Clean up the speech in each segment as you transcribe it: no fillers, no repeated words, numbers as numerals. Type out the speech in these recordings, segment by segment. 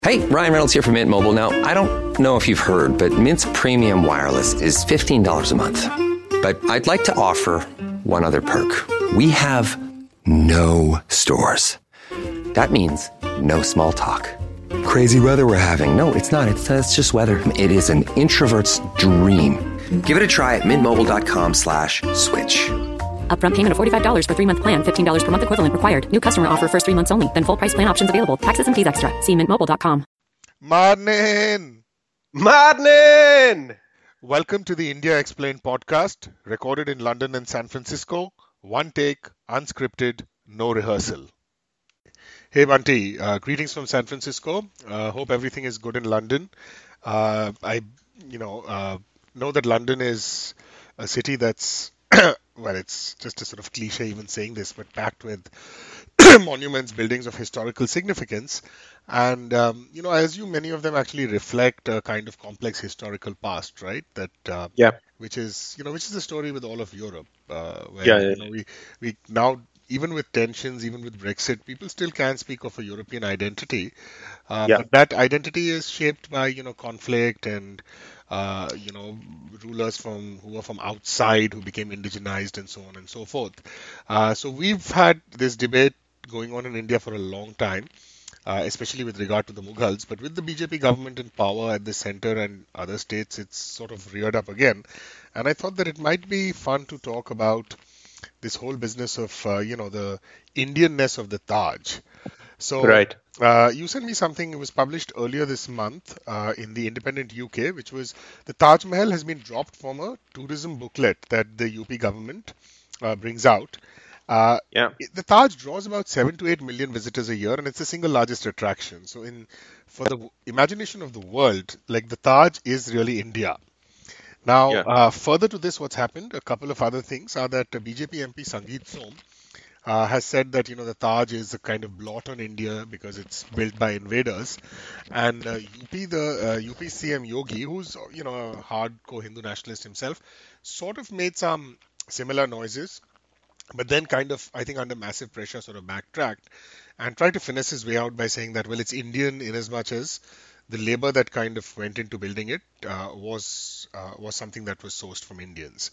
Hey, Ryan Reynolds here from Mint Mobile. Now, I don't know if you've heard, but Mint's premium wireless is $15 a month. But I'd like to offer one other perk. We have no stores. That means no small talk. Crazy weather we're having. No, it's not. It's just weather. It is an introvert's dream. Give it a try at mintmobile.com/switch. Upfront payment of $45 for 3-month plan. $15 per month equivalent required. New customer offer first 3 months only. Then full price plan options available. Taxes and fees extra. See mintmobile.com. Morning! Welcome to the India Explained podcast, recorded in London and San Francisco. One take, unscripted, no rehearsal. Hey Bunty, greetings from San Francisco. Hope everything is good in London. I know that London is a city that's well, it's just a sort of cliche even saying this, but packed with monuments, buildings of historical significance. And, I assume many of them actually reflect a kind of complex historical past, right? Which is the story with all of Europe. We now, even with tensions, even with Brexit, people still can speak of a European identity. But that identity is shaped by, conflict and rulers who were from outside who became indigenized and so on and so forth. So we've had this debate going on in India for a long time, especially with regard to the Mughals. But with the BJP government in power at the center and other states, it's sort of reared up again. And I thought that it might be fun to talk about this whole business of, the Indianness of the Taj. So, right. You sent me something. It was published earlier this month in the Independent UK, which was the Taj Mahal has been dropped from a tourism booklet that the UP government brings out. The Taj draws about 7 to 8 million visitors a year, and it's the single largest attraction. So, for the imagination of the world, like the Taj is really India. Now, further to this, what's happened? A couple of other things are that BJP MP Sangeet Som has said that the Taj is a kind of blot on India because it's built by invaders, and UP CM Yogi, who's a hardcore Hindu nationalist himself, sort of made some similar noises, but then kind of, I think under massive pressure, sort of backtracked and tried to finesse his way out by saying that, well, it's Indian in as much as the labor that kind of went into building it was something that was sourced from Indians.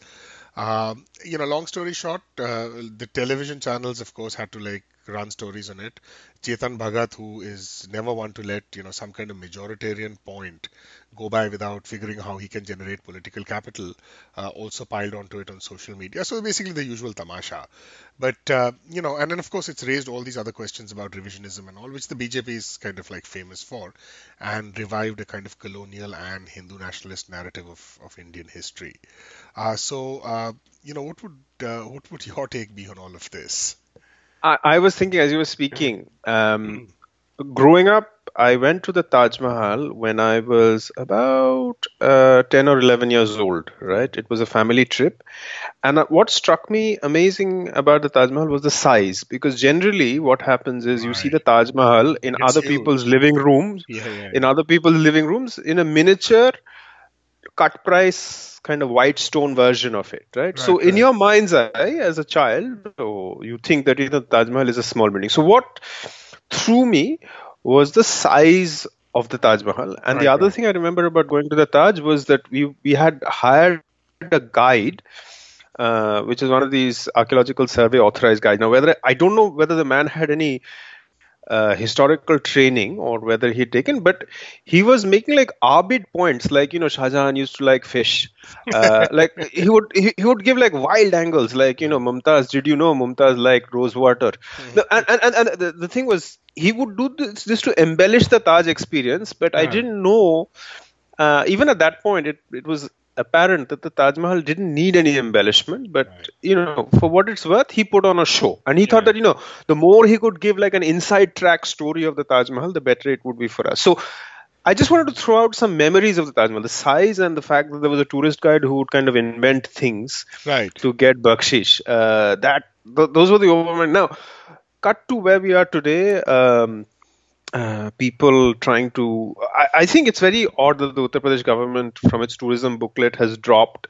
Long story short, the television channels, of course, had to run stories on it. Chetan Bhagat, who is never one to let some kind of majoritarian point go by without figuring how he can generate political capital, also piled onto it on social media. So basically the usual tamasha. But and then of course it's raised all these other questions about revisionism and all, which the BJP is kind of famous for, and revived a kind of colonial and Hindu nationalist narrative of Indian history. What would your take be on all of this? I was thinking as you were speaking, growing up, I went to the Taj Mahal when I was about 10 or 11 years old, right? It was a family trip. And what struck me amazing about the Taj Mahal was the size, because generally what happens is you see the Taj Mahal in other people's living rooms, in a miniature cut price kind of white stone version of it, right? So in your mind's eye as a child, you think that Taj Mahal is a small building. So what threw me was the size of the Taj Mahal. And the other thing I remember about going to the Taj was that we had hired a guide, which is one of these archaeological survey authorized guides. Now, I don't know whether the man had any historical training or whether he'd taken, but he was making arbit points, Shah Jahan used to like fish. He would give wild angles, Mumtaz, did you know Mumtaz liked rose water? And the thing was, he would do this to embellish the Taj experience, but I didn't know, even at that point, it was apparent that the Taj Mahal didn't need any embellishment, but for what it's worth, he put on a show, and he thought that the more he could give an inside track story of the Taj Mahal, the better it would be for us. So I just wanted to throw out some memories of the Taj Mahal, the size and the fact that there was a tourist guide who would kind of invent things to get bakshish. Those were the overwhelming. Now, cut to where we are today. People trying to... I think it's very odd that the Uttar Pradesh government, from its tourism booklet, has dropped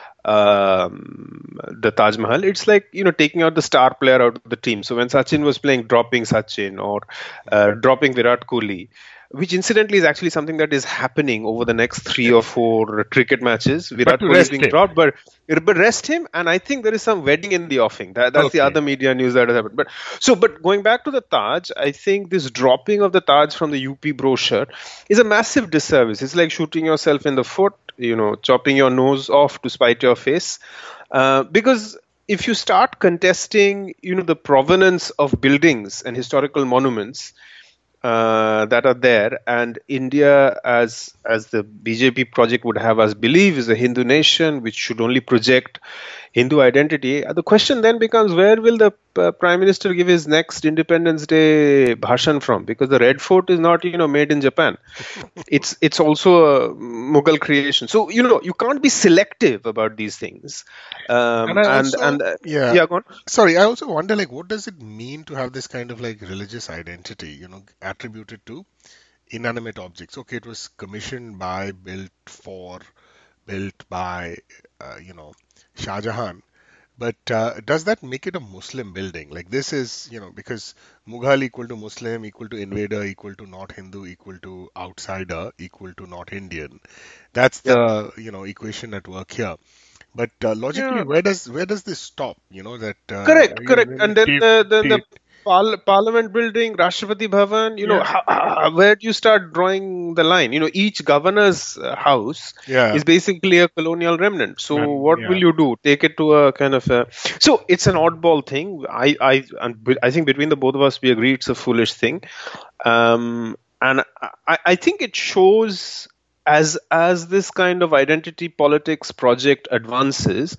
the Taj Mahal. It's like, taking out the star player out of the team. So when Sachin was playing, dropping Sachin or dropping Virat Kohli. which incidentally is actually something that is happening over the next 3 or 4 cricket matches. Virat to Kohli is rest being him. dropped, but rest him, and I think there is some wedding in the offing. That's the Okay. other media news that has happened. But going back to the Taj, I think this dropping of the Taj from the UP brochure is a massive disservice. It's like shooting yourself in the foot, chopping your nose off to spite your face, because if you start contesting, the provenance of buildings and historical monuments that are there, and India, as the BJP project would have us believe, is a Hindu nation which should only project Hindu identity. The question then becomes, where will the Prime Minister give his next Independence Day bhashan from? Because the Red Fort is not, made in Japan. It's also a Mughal creation. So you can't be selective about these things. And I also, yeah, go on. Sorry, I also wonder, like, what does it mean to have this kind of like religious identity, attributed to inanimate objects? Okay, it was commissioned by, built by, Shah Jahan. But does that make it a Muslim building? Like this is, because Mughal equal to Muslim, equal to invader, equal to not Hindu, equal to outsider, equal to not Indian. That's the, equation at work here. But logically, Yeah. where does this stop? That Correct. really And then deep, the deep. Parliament building, Rashtrapati Bhavan, where do you start drawing the line? Each governor's house Yeah, is basically a colonial remnant. So and what will yeah, you do? Take it to a kind of a... So it's an oddball thing. I think between the both of us, we agree it's a foolish thing. And I think it shows as this kind of identity politics project advances,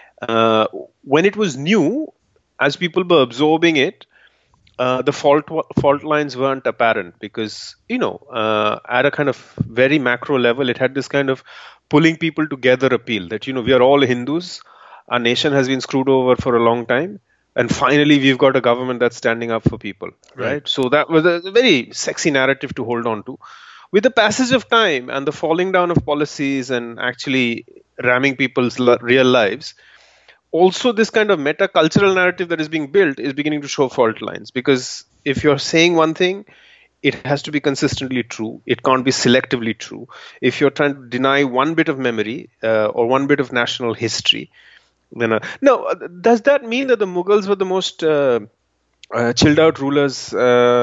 when it was new, as people were absorbing it, the fault lines weren't apparent because at a kind of very macro level, it had this kind of pulling people together appeal that we are all Hindus, our nation has been screwed over for a long time, and finally we've got a government that's standing up for people, right? So that was a very sexy narrative to hold on to. With the passage of time and the falling down of policies and actually ramming people's real lives, also this kind of meta cultural narrative that is being built is beginning to show fault lines, because if you're saying one thing, it has to be consistently true. It can't be selectively true. If you're trying to deny one bit of memory or one bit of national history, then does that mean that the Mughals were the most chilled out rulers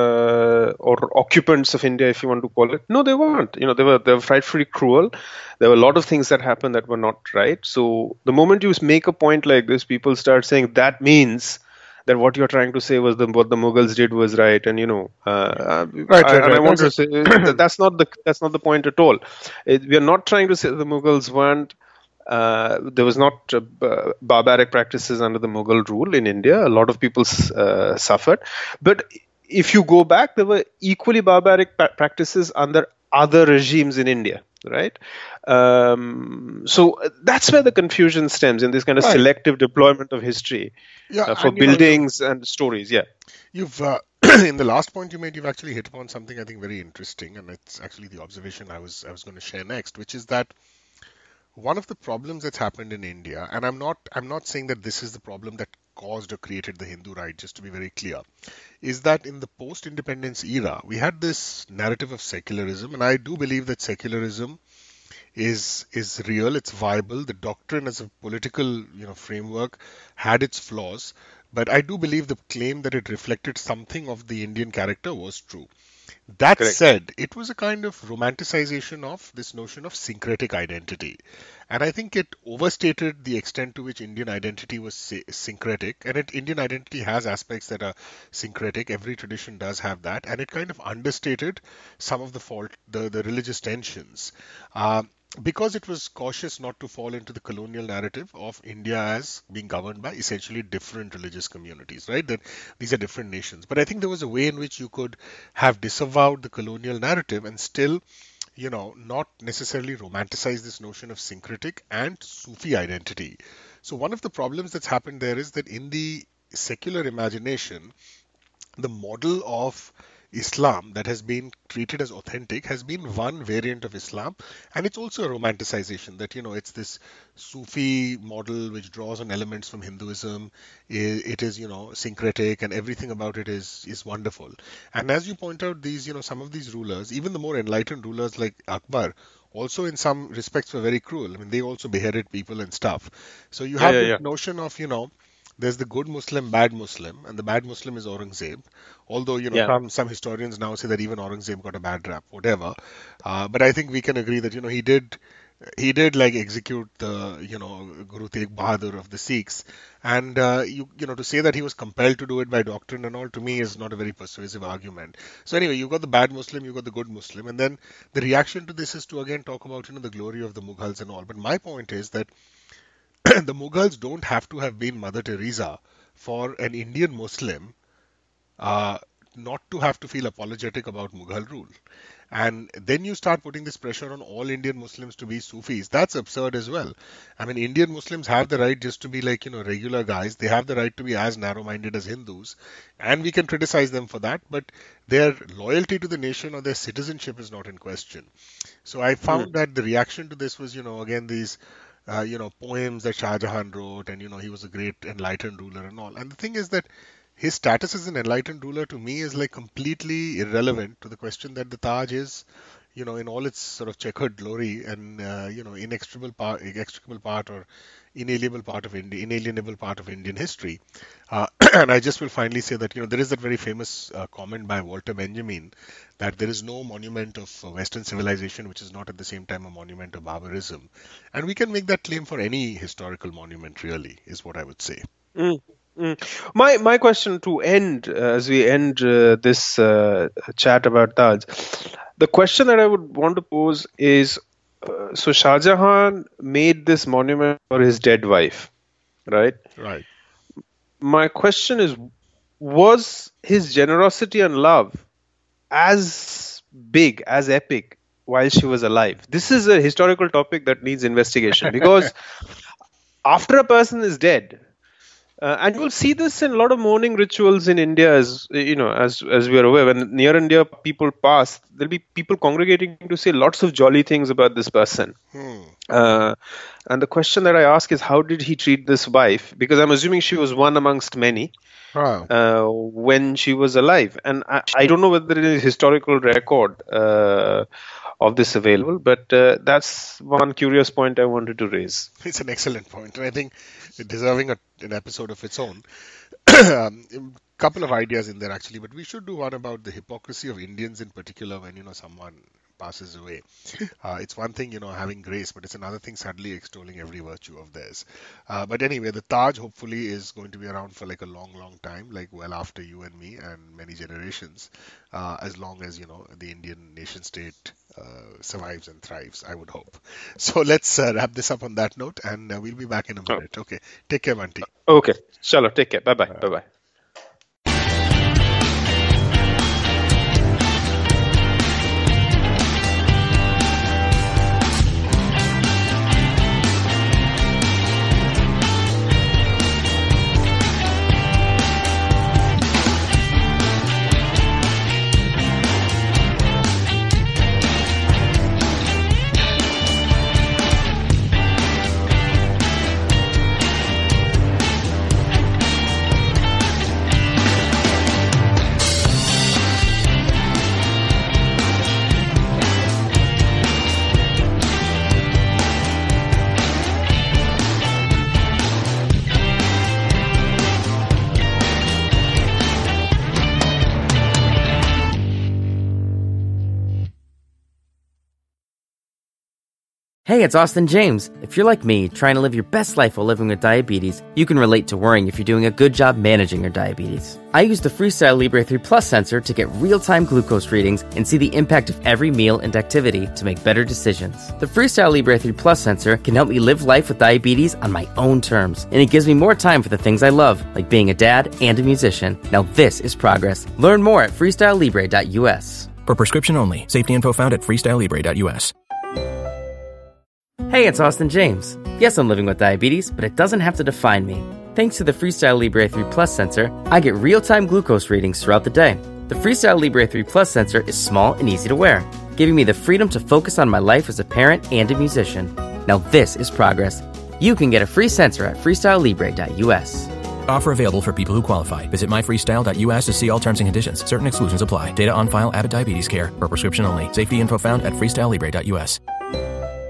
or occupants of India, if you want to call it? No, they weren't. They were frightfully cruel. There were a lot of things that happened that were not right. So the moment you make a point like this, people start saying that means that what you're trying to say was what the Mughals did was right, and I want to say that's not the point at all. We are not trying to say the Mughals weren't. There was not barbaric practices under the Mughal rule in India. A lot of people suffered. But if you go back, there were equally barbaric practices under other regimes in India, right? So that's where the confusion stems, in this kind of selective deployment of history for buildings and stories. Yeah. You've in the last point you made, you've actually hit upon something I think very interesting, and it's actually the observation I was going to share next, which is that one of the problems that's happened in India, and I'm not saying that this is the problem that caused or created the Hindu right, just to be very clear, is that in the post-independence era, we had this narrative of secularism, and I do believe that secularism is real, it's viable. The doctrine as a political framework had its flaws, but I do believe the claim that it reflected something of the Indian character was true. That Correct. said, it was a kind of romanticization of this notion of syncretic identity. And I think it overstated the extent to which Indian identity was syncretic. And Indian identity has aspects that are syncretic. Every tradition does have that. And it kind of understated some of the religious tensions. Because it was cautious not to fall into the colonial narrative of India as being governed by essentially different religious communities, right? That these are different nations. But I think there was a way in which you could have disavowed the colonial narrative and still, not necessarily romanticize this notion of syncretic and Sufi identity. So one of the problems that's happened there is that in the secular imagination, the model of Islam that has been treated as authentic has been one variant of Islam, and it's also a romanticization that, it's this Sufi model which draws on elements from Hinduism. It is, syncretic, and everything about it is wonderful. And as you point out, these, some of these rulers, even the more enlightened rulers like Akbar, also in some respects were very cruel. I mean, they also beheaded people and stuff. So you have this notion of, there's the good Muslim, bad Muslim, and the bad Muslim is Aurangzeb. Although, some historians now say that even Aurangzeb got a bad rap, whatever. But I think we can agree that, he did like execute the, Guru Tegh Bahadur of the Sikhs. And, to say that he was compelled to do it by doctrine and all, to me is not a very persuasive argument. So anyway, you've got the bad Muslim, you've got the good Muslim. And then the reaction to this is to again talk about, the glory of the Mughals and all. But my point is that the Mughals don't have to have been Mother Teresa for an Indian Muslim not to have to feel apologetic about Mughal rule. And then you start putting this pressure on all Indian Muslims to be Sufis. That's absurd as well. I mean, Indian Muslims have the right just to be like, regular guys. They have the right to be as narrow-minded as Hindus. And we can criticize them for that, but their loyalty to the nation or their citizenship is not in question. So I found that the reaction to this was, again, these poems that Shah Jahan wrote, and, he was a great enlightened ruler and all. And the thing is that his status as an enlightened ruler to me is like completely irrelevant to the question that the Taj is, in all its sort of checkered glory and, inextricable part or inalienable part of Indian history. And I just will finally say that, there is that very famous comment by Walter Benjamin that there is no monument of Western civilization which is not at the same time a monument of barbarism. And we can make that claim for any historical monument, really, is what I would say. My question to end, as we end this chat about Taj, the question that I would want to pose is, so Shah Jahan made this monument for his dead wife, right? Right. My question is, was his generosity and love as big, as epic while she was alive? This is a historical topic that needs investigation, because after a person is dead, and you will see this in a lot of mourning rituals in India, as we are aware. When near India people pass, there'll be people congregating to say lots of jolly things about this person. And the question that I ask is, how did he treat this wife? Because I'm assuming she was one amongst many when she was alive. And I don't know whether there is a historical record of this available, but that's one curious point I wanted to raise. It's an excellent point, and I think it's deserving an episode of its own. Couple of ideas in there actually, but we should do one about the hypocrisy of Indians in particular when someone passes away. It's one thing having grace, but it's another thing suddenly extolling every virtue of theirs. But anyway, the Taj hopefully is going to be around for like a long time, like well after you and me and many generations, as long as the Indian nation state survives and thrives, I would hope. So let's wrap this up on that note, and we'll be back in a minute. Okay, take care, Bunty. Okay, Shalom, take care. Bye-bye. Bye-bye. Hey, it's Austin James. If you're like me, trying to live your best life while living with diabetes, you can relate to worrying if you're doing a good job managing your diabetes. I use the Freestyle Libre 3 Plus sensor to get real-time glucose readings and see the impact of every meal and activity to make better decisions. The Freestyle Libre 3 Plus sensor can help me live life with diabetes on my own terms, and it gives me more time for the things I love, like being a dad and a musician. Now this is progress. Learn more at freestylelibre.us. For prescription only. Safety info found at freestylelibre.us. Hey, it's Austin James. Yes, I'm living with diabetes, but it doesn't have to define me. Thanks to the Freestyle Libre 3 Plus sensor, I get real-time glucose readings throughout the day. The Freestyle Libre 3 Plus sensor is small and easy to wear, giving me the freedom to focus on my life as a parent and a musician. Now this is progress. You can get a free sensor at freestylelibre.us. Offer available for people who qualify. Visit myfreestyle.us to see all terms and conditions. Certain exclusions apply. Data on file, Abbott Diabetes Care. Per prescription only. Safety info found at freestylelibre.us.